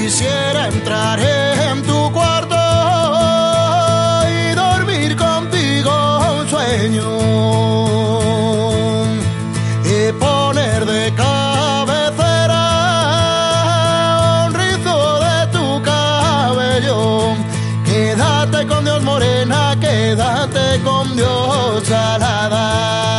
Quisiera entrar en tu cuarto y dormir contigo un sueño y poner de cabecera un rizo de tu cabello. Quédate con Dios, morena, quédate con Dios, salada.